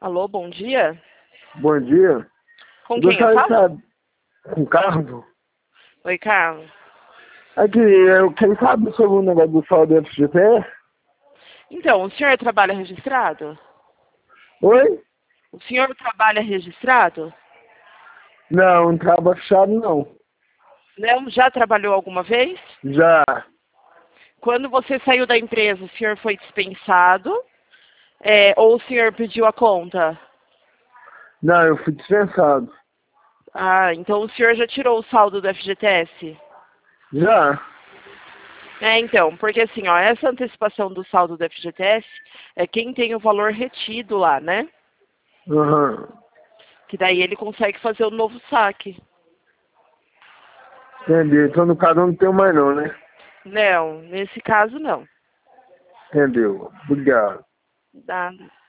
Alô, bom dia. Bom dia. Com quem eu Gostaria de falo? saber. Com Carlos? Oi, Carlos. Aqui, eu quero saber sobre o negócio do saldo do FGTS. Então, o senhor trabalha registrado? Oi? O senhor trabalha registrado? Não, não trabalho fechado, não. Não, já trabalhou alguma vez? Já. Quando você saiu da empresa, o senhor foi dispensado? Ou o senhor pediu a conta? Não, eu fui dispensado. Ah, então o senhor já tirou o saldo do FGTS? Já. Então, porque assim, ó, essa antecipação do saldo do FGTS é quem tem o valor retido lá, né? Aham. Que daí ele consegue fazer o novo saque. Entendi. Então, no caso, eu não tenho mais, não, né? Não, nesse caso não. Entendeu. Obrigado. Nada.